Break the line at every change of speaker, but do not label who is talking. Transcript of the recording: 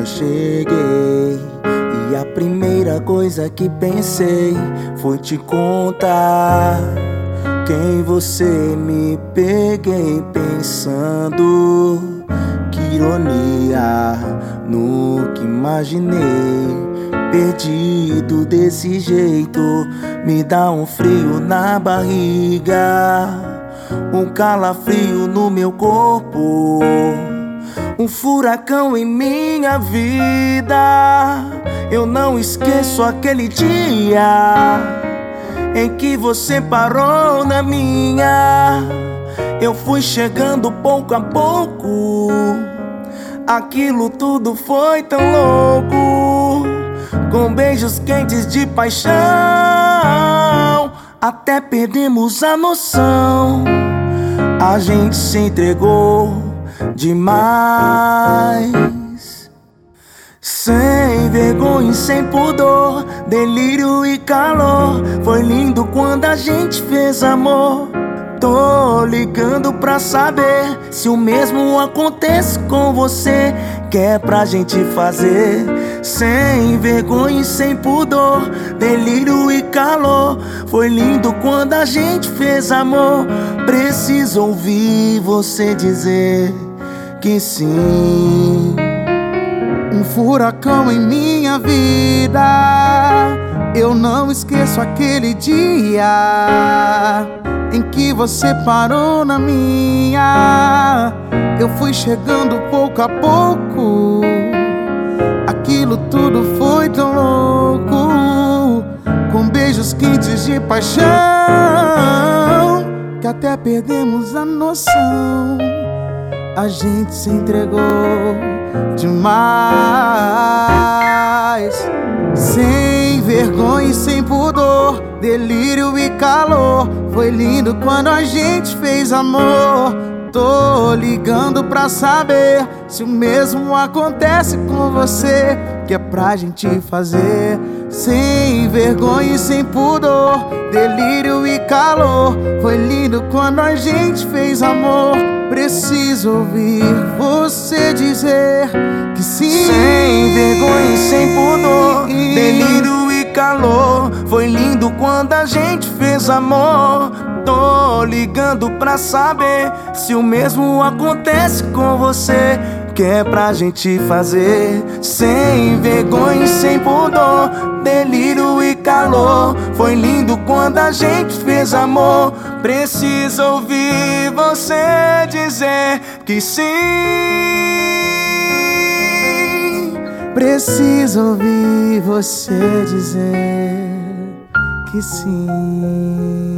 cheguei e a primeira coisa que pensei foi te contar quem você me peguei pensando. Que ironia no que imaginei, perdido desse jeito, me dá um frio na barriga, um calafrio no meu corpo, um furacão em minha vida. Eu não esqueço aquele dia em que você parou na minha. Eu fui chegando pouco a pouco, aquilo tudo foi tão louco, com beijos quentes de paixão, até perdemos a noção. A gente se entregou demais, sem vergonha e sem pudor, delírio e calor. Foi lindo quando a gente fez amor. Tô ligando pra saber se o mesmo acontece com você, que é pra gente fazer. Sem vergonha e sem pudor, delírio e calor. Foi lindo quando a gente fez amor. Preciso ouvir você dizer que sim.
Um furacão em minha vida, eu não esqueço aquele dia em que você parou na minha. Eu fui chegando pouco a pouco, aquilo tudo foi tão louco, com beijos quentes de paixão, que até perdemos a noção. A gente se entregou demais, sem vergonha e sem pudor, delírio e calor. Foi lindo quando a gente fez amor. Tô ligando pra saber se o mesmo acontece com você, que é pra gente fazer. Sem vergonha e sem pudor, delírio e calor. Foi lindo quando a gente fez amor. Preciso ouvir você dizer que sim.
Sem vergonha e sem pudor, delírio e calor. Foi lindo quando a gente fez amor. Tô ligando pra saber se o mesmo acontece com você, que é pra gente fazer. Sem vergonha e sem pudor, delírio e calor. Foi lindo quando a gente fez amor. Preciso ouvir você dizer que sim.
Preciso ouvir você dizer que sim.